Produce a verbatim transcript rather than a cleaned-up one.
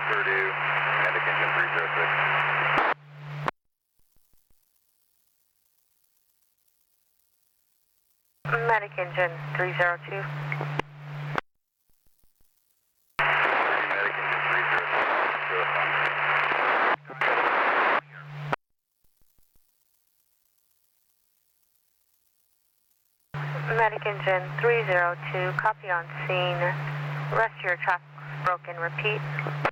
Purdue, Medic Engine three zero six. Medic Engine three zero two. Medic Engine three zero six. Medic Engine three zero two, copy on scene. Rest of your traffic's broken. Repeat.